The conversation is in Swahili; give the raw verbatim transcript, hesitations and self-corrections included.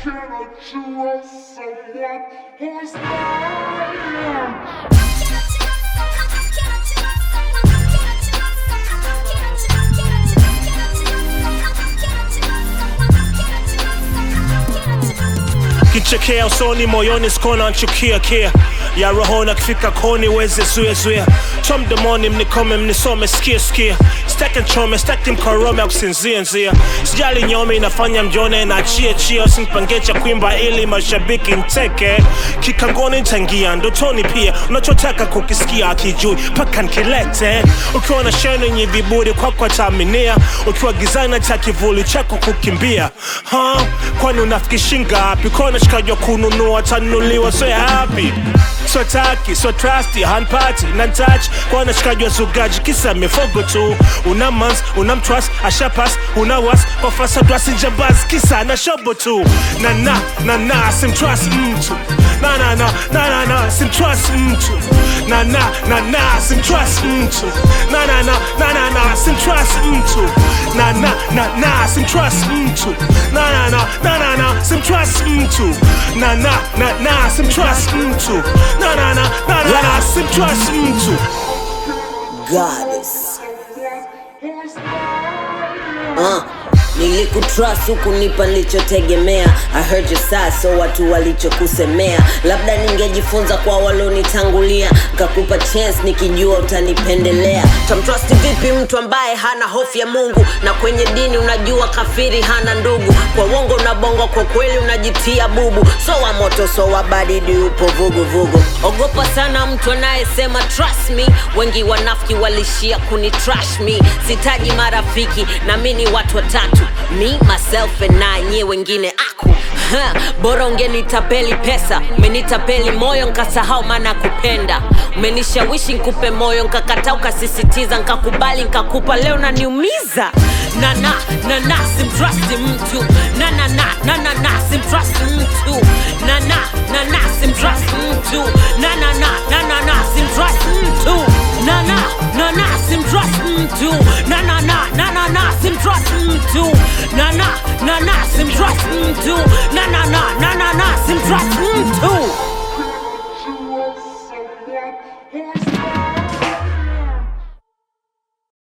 cannot trust someone who's lying. Kichekea usoni moyoni skona nchukia kia ya rohona kifika koni weze zuya zuya Tom demoni mnikome mnisome skia skia Stack and chome, stack mkorome au kusinzia nzia Sijali nyome inafanya mjone na chia chia Usinipangecha kuimba ili mashabiki nteke Kikangoni ntangia ndotoni pia Unachotaka kukisikia akijui paka nkilete Ukiwa na sheno nye viburi kwa kwa taminia Ukiwa gizana takivuli chako kukimbia huh? Kwani unafikishinga hapi Kona shikajwa kununua tanuliwa so happy So taki, so trusty, hand party, non-touch Kwana shikajwa zugaji kisa mifogo tu Una mans, una mtrust, asha pass, una was Kwa fasa drasi njambaz kisa na shobo tu Na na, na na, sim trust mtu Na na na, na na na, sim trust mtu Na na, na na, sim trust mtu Na na na, na na na, sim trust mtu Na na, na na, sim trust mtu Na na na, na na na, sim trust mtu Na na, na na, sim trust mtu Na na na, na na na, sim trust mtu Goddess. Uh, nilikutrust huku nipa nilichotegemea. I heard your side so watu walichokusemea. Labda ningejifunza kwa walonitangulia, kakupa chance nikijua utanipendelea. Tamtrust vipi mtu ambaye hana hofu ya Mungu? Na kwenye dini unajua kafiri hana ndugu. Kwa uongo unabonga, kwa kweli unajitia bubu. So wa moto so wa baridi upo vugu vugu. Ogopa sana mtu anayesema trust me. Wengi wanafiki walishia kuni trash me. Sitaji marafiki na mimi watu watatu, me, myself and I, nye wengine aku huh. Bora ungenitapeli pesa, umenitapeli moyo nkasahau maana kupenda. Umenishawishi nkupe moyo nkakataa ukasisitiza, nkakubali nkakupa, leo naniumiza. Na na na na simtrust mtu. Na na na na na na simtrust mtu. Na na na na simtrust mtu. Na na na na na na simtrust mtu. Na na na na simtrust mtu. Na na na na na na simtrust mtu. Na na na na simtrust mtu. Na na na na na na simtrust mtu.